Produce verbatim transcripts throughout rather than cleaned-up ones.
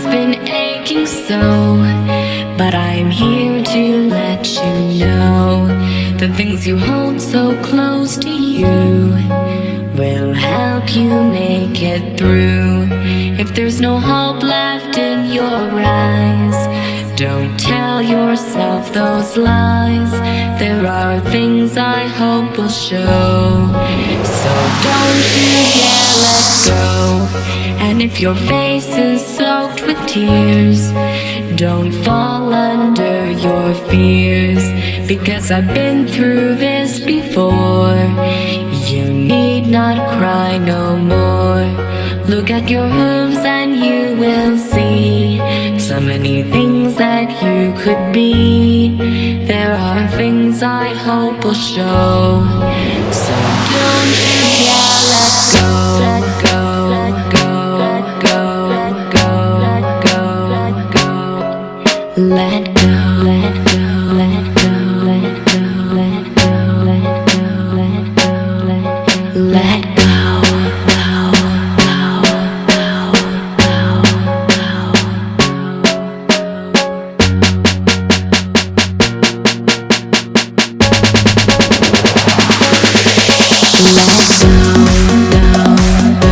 been aching so, but I'm here to let you know the things you hold so close to you will help you make it through. If there's no hope left in your eyes, don't tell yourself those lies. There are things I hope will show, so don't you dare let go. And if your face is soaked with tears, don't fall under your fears, because I've been through this before. You need not cry no more. Look at your hooves and you will see so many things that you could be. There are things I hope will show, so don't you dare let go. Let go, let go, let go, let go, let go, let go. Let go, let go, let go, let go, let go, let go, let go, let go, let go. Let go, go,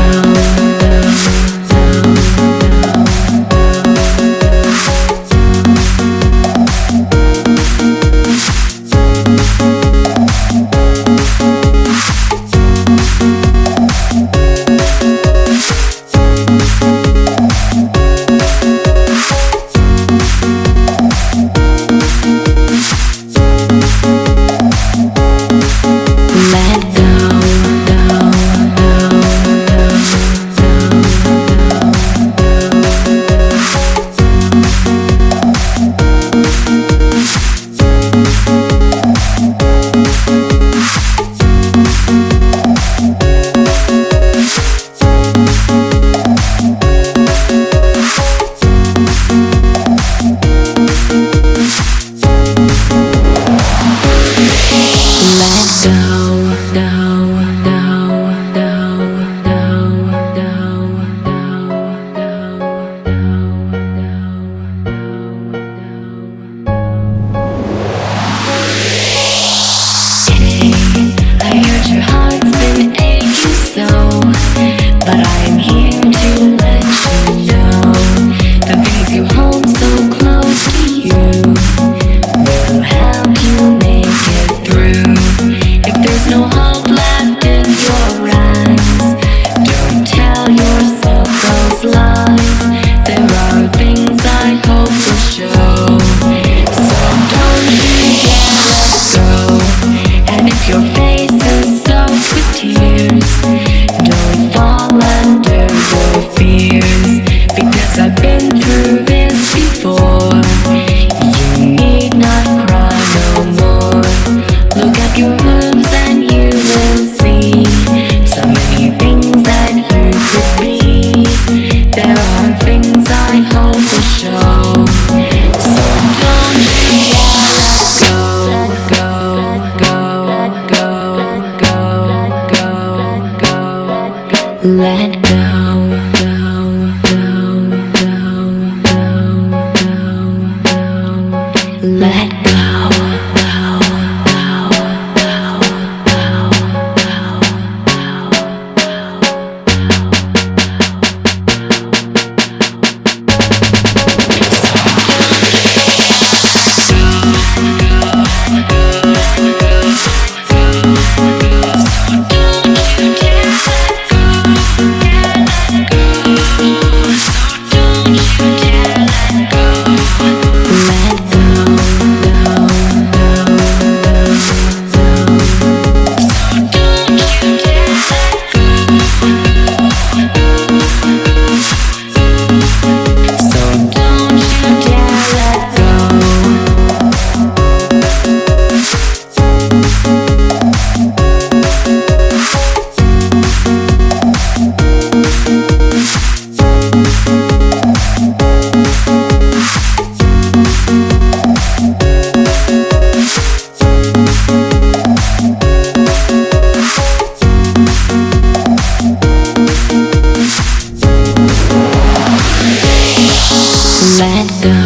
let go.